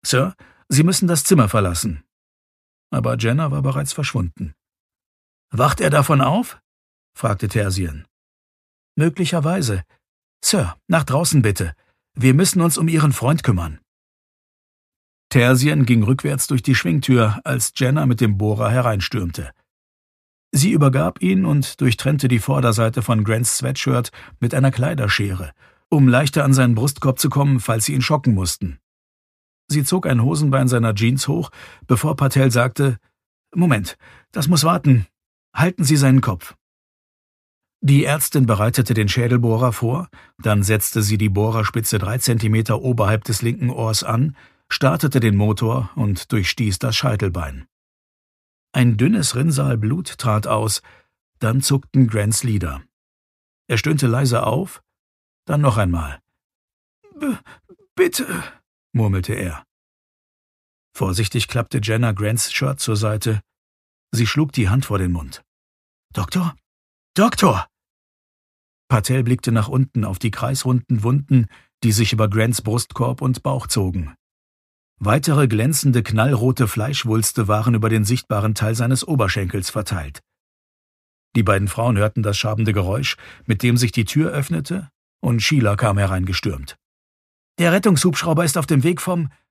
»Sir, Sie müssen das Zimmer verlassen.« Aber Jenner war bereits verschwunden. »Wacht er davon auf?« fragte Tersien. »Möglicherweise. Sir, nach draußen bitte. Wir müssen uns um Ihren Freund kümmern.« Tersien ging rückwärts durch die Schwingtür, als Jenner mit dem Bohrer hereinstürmte. Sie übergab ihn und durchtrennte die Vorderseite von Grants Sweatshirt mit einer Kleiderschere, um leichter an seinen Brustkorb zu kommen, falls sie ihn schocken mussten. Sie zog ein Hosenbein seiner Jeans hoch, bevor Patel sagte, »Moment, das muss warten. Halten Sie seinen Kopf.« Die Ärztin bereitete den Schädelbohrer vor, dann setzte sie die Bohrerspitze 3 Zentimeter oberhalb des linken Ohrs an, startete den Motor und durchstieß das Scheitelbein. Ein dünnes Rinnsal Blut trat aus, dann zuckten Grants Lider. Er stöhnte leise auf, dann noch einmal. »Bitte«, murmelte er. Vorsichtig klappte Jenner Grants Shirt zur Seite. Sie schlug die Hand vor den Mund. »Doktor? Doktor!« Patel blickte nach unten auf die kreisrunden Wunden, die sich über Grants Brustkorb und Bauch zogen. Weitere glänzende, knallrote Fleischwulste waren über den sichtbaren Teil seines Oberschenkels verteilt. Die beiden Frauen hörten das schabende Geräusch, mit dem sich die Tür öffnete, und Sheila kam hereingestürmt. »Der Rettungshubschrauber ist auf dem Weg vom...«